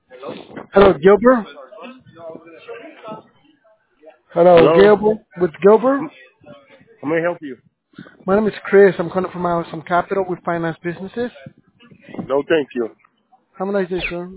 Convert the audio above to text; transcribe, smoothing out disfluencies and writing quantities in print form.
Hello, Gilbert. Hello, Hello? Gilbert. With Gilbert. How may I help you? My name is Chris. I'm calling from some capital with finance businesses. No, thank you. Have a nice day, sir.